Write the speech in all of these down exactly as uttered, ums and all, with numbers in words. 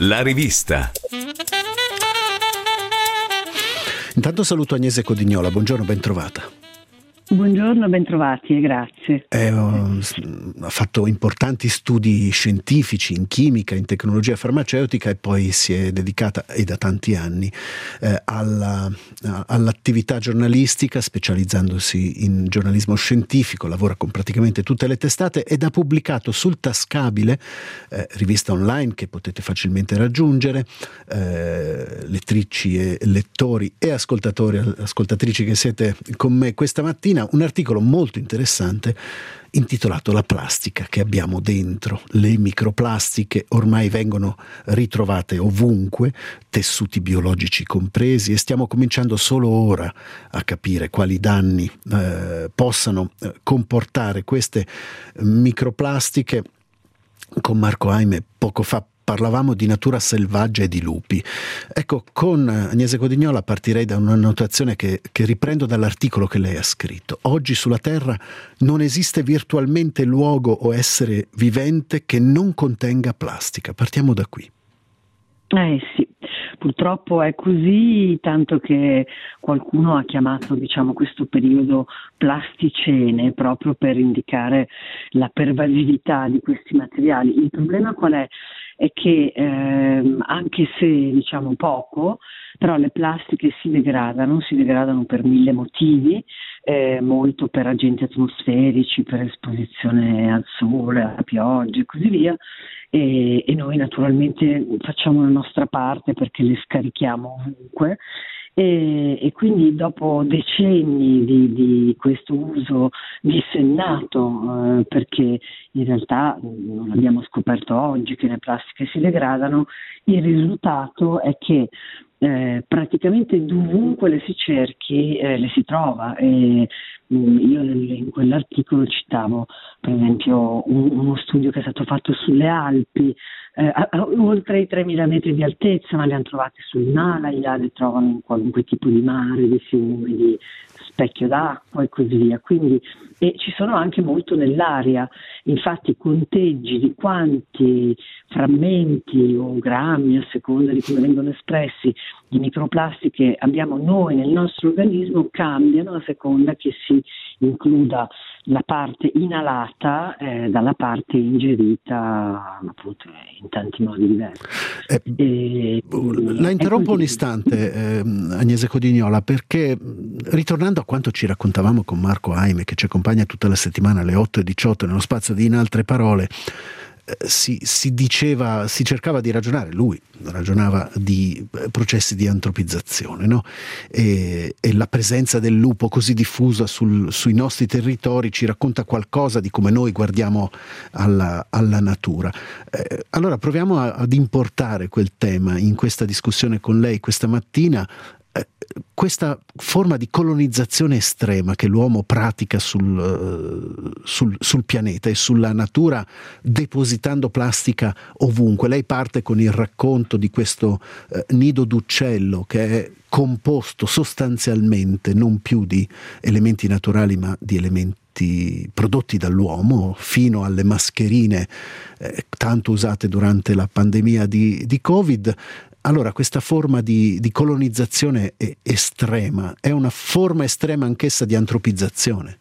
La rivista. Intanto saluto Agnese Codignola, buongiorno, ben trovata. Buongiorno, ben trovati e grazie. Eh, ha fatto importanti studi scientifici in chimica, in tecnologia farmaceutica e poi si è dedicata, e da tanti anni, eh, alla, all'attività giornalistica, specializzandosi in giornalismo scientifico. Lavora con praticamente tutte le testate ed ha pubblicato sul Tascabile, eh, rivista online che potete facilmente raggiungere, eh, lettrici e lettori e ascoltatori, ascoltatrici che siete con me questa mattina, un articolo molto interessante intitolato La plastica che abbiamo dentro. Le microplastiche ormai vengono ritrovate ovunque, tessuti biologici compresi, e stiamo cominciando solo ora a capire quali danni eh, possano eh, comportare queste microplastiche. Con Marco Aime poco fa parlavamo di natura selvaggia e di lupi. Ecco, con Agnese Codignola partirei da una notazione che, che riprendo dall'articolo che lei ha scritto. Oggi sulla Terra non esiste virtualmente luogo o essere vivente che non contenga plastica. Partiamo da qui. Eh sì, purtroppo è così, tanto che qualcuno ha chiamato, diciamo, questo periodo plasticene proprio per indicare la pervasività di questi materiali. Il problema qual è? È che ehm, anche se diciamo poco, però le plastiche si degradano, si degradano per mille motivi, eh, molto per agenti atmosferici, per esposizione al sole, alla pioggia e così via, e, e noi naturalmente facciamo la nostra parte perché le scarichiamo ovunque. E, e quindi dopo decenni di, di questo uso dissennato, eh, perché in realtà non abbiamo scoperto oggi che le plastiche si degradano, il risultato è che eh, praticamente dovunque le si cerchi eh, le si trova. E, mh, io in quell'articolo citavo per esempio un, uno studio che è stato fatto sulle Alpi, Eh, a, a, oltre i tremila metri di altezza, ma le hanno trovate sull'Himalaya, le trovano in qualunque tipo di mare, di fiume, di specchio d'acqua e così via. Quindi, e ci sono anche molto nell'aria, infatti conteggi di quanti frammenti o grammi, a seconda di come vengono espressi, di microplastiche abbiamo noi nel nostro organismo cambiano a seconda che si includa la parte inalata eh, dalla parte ingerita, appunto, in tanti modi diversi. Eh, e, la interrompo un quindi... istante, eh, Agnese Codignola, perché ritornando a quanto ci raccontavamo con Marco Aime, che ci accompagna tutta la settimana alle otto e diciotto nello spazio di In Altre Parole, Si, si diceva, si cercava di ragionare, lui ragionava di processi di antropizzazione, no? E, e la presenza del lupo così diffusa sul, sui nostri territori ci racconta qualcosa di come noi guardiamo alla, alla natura. Eh, allora proviamo a, ad importare quel tema in questa discussione con lei questa mattina. Questa forma di colonizzazione estrema che l'uomo pratica sul, sul, sul pianeta e sulla natura, depositando plastica ovunque. Lei parte con il racconto di questo eh, nido d'uccello che è composto sostanzialmente non più di elementi naturali ma di elementi prodotti dall'uomo, fino alle mascherine eh, tanto usate durante la pandemia di, di Covid. Allora, questa forma di, di colonizzazione è estrema, è una forma estrema anch'essa di antropizzazione.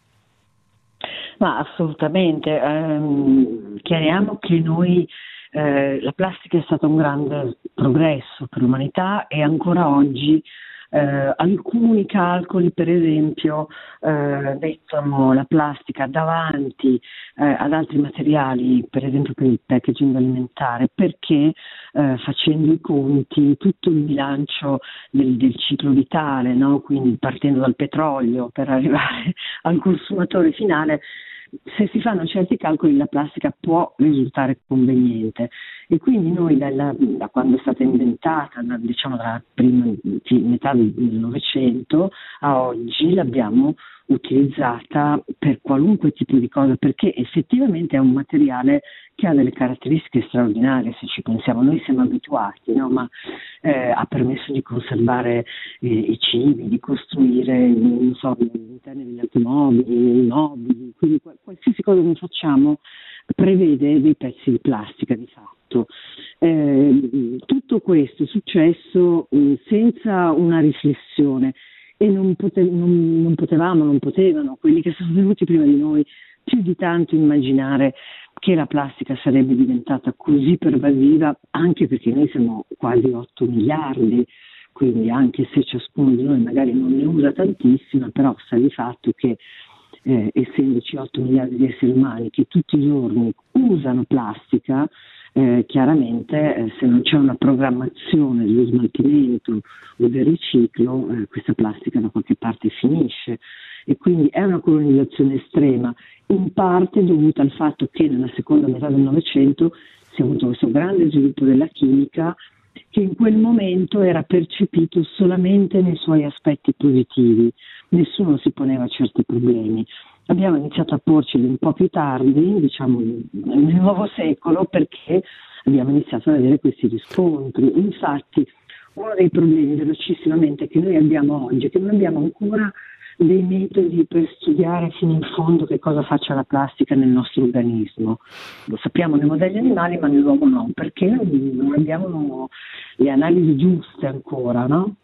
Ma assolutamente, ehm, chiariamo che noi, eh, la plastica è stato un grande progresso per l'umanità e ancora oggi eh, alcuni calcoli, per esempio, eh, mettono la plastica davanti eh, ad altri materiali, per esempio per il packaging alimentare, perché eh, facendo i conti, tutto il bilancio del, del ciclo vitale, no? Quindi partendo dal petrolio per arrivare al consumatore finale, se si fanno certi calcoli la plastica può risultare conveniente, e quindi noi dalla, da quando è stata inventata, da, diciamo dalla prima metà del Novecento a oggi, l'abbiamo utilizzata per qualunque tipo di cosa, perché effettivamente è un materiale che ha delle caratteristiche straordinarie. Se ci pensiamo, noi siamo abituati, no? Ma eh, ha permesso di conservare eh, i cibi, di costruire, non so, gli interni degli automobili, i mobili, quindi qualsiasi cosa che facciamo prevede dei pezzi di plastica di fatto. tutto. Eh, tutto questo è successo eh, senza una riflessione e non, pote- non, non potevamo, non potevano quelli che sono venuti prima di noi più di tanto immaginare che la plastica sarebbe diventata così pervasiva, anche perché noi siamo quasi otto miliardi, quindi anche se ciascuno di noi magari non ne usa tantissima, però sta di fatto che eh, essendoci otto miliardi di esseri umani che tutti i giorni usano plastica, eh, chiaramente eh, se non c'è una programmazione dello smaltimento o del riciclo, eh, questa plastica da qualche parte finisce. E quindi è una colonizzazione estrema, in parte dovuta al fatto che nella seconda metà del Novecento si è avuto questo grande sviluppo della chimica che in quel momento era percepito solamente nei suoi aspetti positivi, nessuno si poneva certi problemi. Abbiamo iniziato a porceli un po' più tardi, diciamo nel nuovo secolo, perché abbiamo iniziato ad avere questi riscontri. Infatti uno dei problemi velocissimamente che noi abbiamo oggi è che non abbiamo ancora dei metodi per studiare fino in fondo che cosa faccia la plastica nel nostro organismo. Lo sappiamo nei modelli animali, ma nell'uomo no, perché non abbiamo le analisi giuste ancora, no?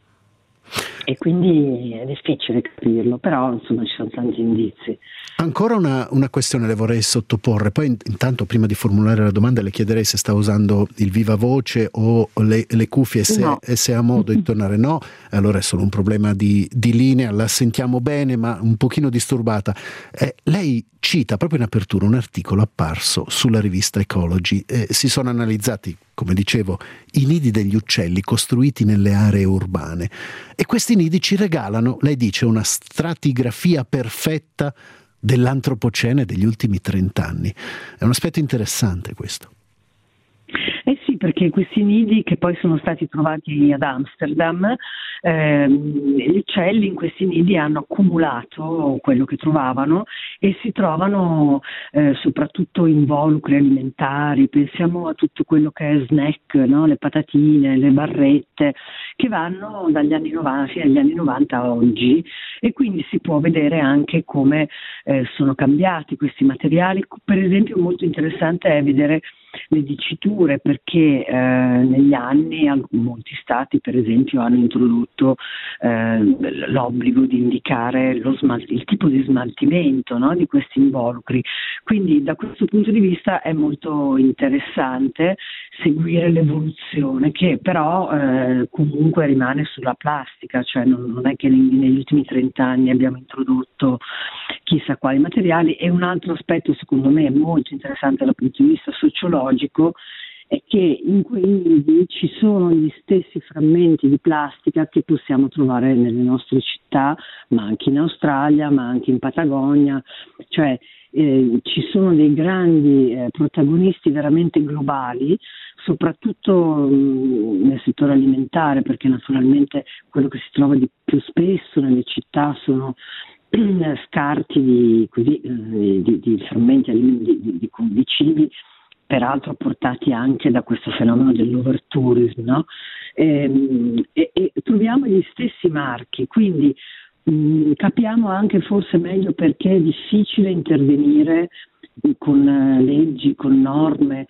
E quindi è difficile capirlo, però insomma ci sono tanti indizi. Ancora una, una questione le vorrei sottoporre, poi intanto prima di formulare la domanda le chiederei se sta usando il viva voce o le, le cuffie, se, No. e se ha modo di tornare. No, allora è solo un problema di, di linea, la sentiamo bene ma un pochino disturbata. Eh, lei cita proprio in apertura un articolo apparso sulla rivista Ecology. Eh, si sono analizzati, come dicevo, i nidi degli uccelli costruiti nelle aree urbane e questi nidi ci regalano, lei dice, una stratigrafia perfetta dell'antropocene degli ultimi trent'anni. È un aspetto interessante questo. Eh sì, perché questi nidi che poi sono stati trovati ad Amsterdam, ehm, gli uccelli in questi nidi hanno accumulato quello che trovavano e si trovano eh, soprattutto involucri alimentari, pensiamo a tutto quello che è snack, no? Le patatine, le barrette, che vanno dagli anni novanta fino agli anni novanta a oggi, e quindi si può vedere anche come eh, sono cambiati questi materiali. Per esempio molto interessante è vedere le diciture, perché eh, negli anni molti stati per esempio hanno introdotto eh, l'obbligo di indicare lo smalt- il tipo di smaltimento, no, di questi involucri, quindi da questo punto di vista è molto interessante seguire l'evoluzione che però eh, comunque rimane sulla plastica, cioè non, non è che negli, negli ultimi trent'anni abbiamo introdotto chissà quali materiali. E un altro aspetto secondo me molto interessante dal punto di vista sociologico è che in quei nidi ci sono gli stessi frammenti di plastica che possiamo trovare nelle nostre città, ma anche in Australia, ma anche in Patagonia, cioè eh, ci sono dei grandi eh, protagonisti veramente globali, soprattutto mh, nel settore alimentare, perché naturalmente quello che si trova di più spesso nelle città sono scarti di, così, di, di, di fermenti di, di, di, di cibi, peraltro portati anche da questo fenomeno dell'overtourism, no? E, e, e troviamo gli stessi marchi, quindi mh, capiamo anche forse meglio perché è difficile intervenire con leggi, con norme,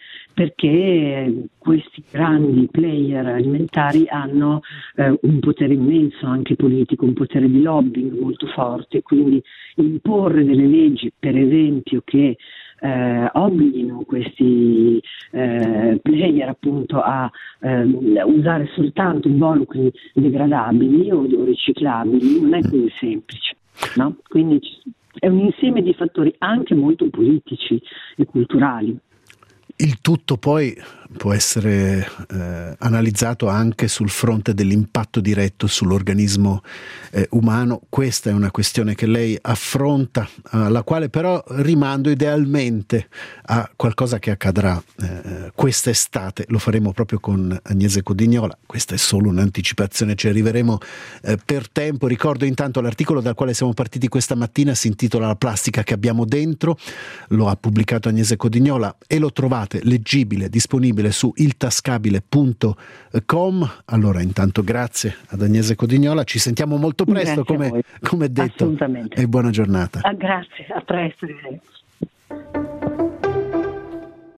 perché questi grandi player alimentari hanno eh, un potere immenso anche politico, un potere di lobbying molto forte, quindi imporre delle leggi, per esempio, che eh, obblighino questi eh, player appunto a eh, usare soltanto involucri degradabili o, o riciclabili, non è così semplice, no? Quindi ci è un insieme di fattori anche molto politici e culturali. Il tutto poi può essere eh, analizzato anche sul fronte dell'impatto diretto sull'organismo eh, umano. Questa è una questione che lei affronta, alla quale però rimando idealmente a qualcosa che accadrà eh, quest'estate. Lo faremo proprio con Agnese Codignola. Questa è solo un'anticipazione, ci arriveremo eh, per tempo. Ricordo intanto l'articolo dal quale siamo partiti questa mattina, si intitola La plastica che abbiamo dentro, lo ha pubblicato Agnese Codignola e lo trovate leggibile, disponibile su iltascabile punto com. Allora intanto grazie ad Agnese Codignola, ci sentiamo molto presto come, come detto, e buona giornata. Ah, grazie, a presto.